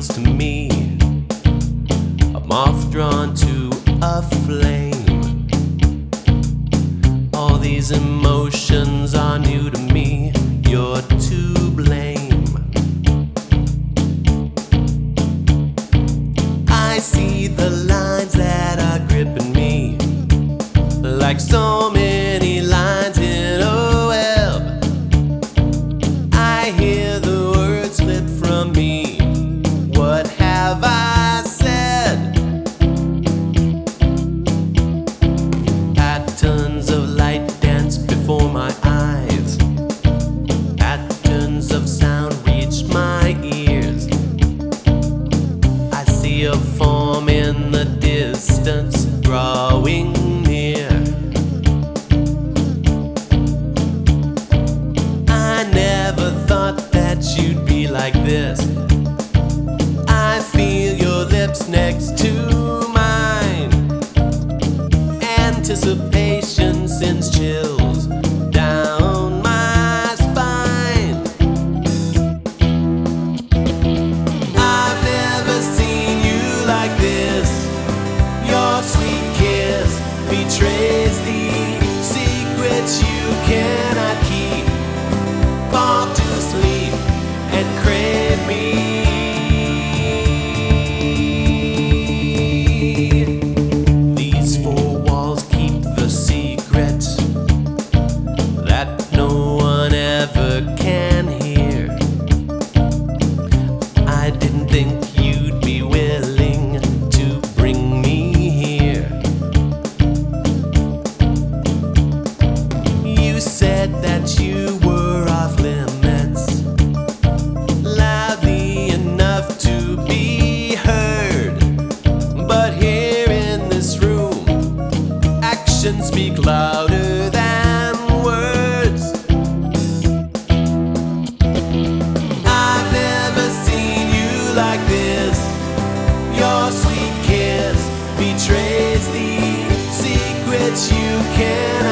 feels to me, a moth drawn to a flame. All these emotions are new to me. You're to blame. I see the lines that are gripping me, like so many lines in a web. I hear the words slip from me. What have I said? Patterns of light dance before my eyes. Patterns of sound reach my ears. I see a form in the distance drawing near. I never thought that you'd be like this. I feel your lips next to mine. Anticipation sends chills down my spine. I've never seen you like this. Your sweet kiss betrays the secrets you cannot keep. Fall to sleep and crave me. These four walls keep the secrets that no one ever can hear. I didn't think you'd be willing to bring me here. You said that you were off limits, loudly enough to be heard. But here in this room, actions speak louder than words. I've never seen you like this. Your sweet kiss betrays the secrets you cannot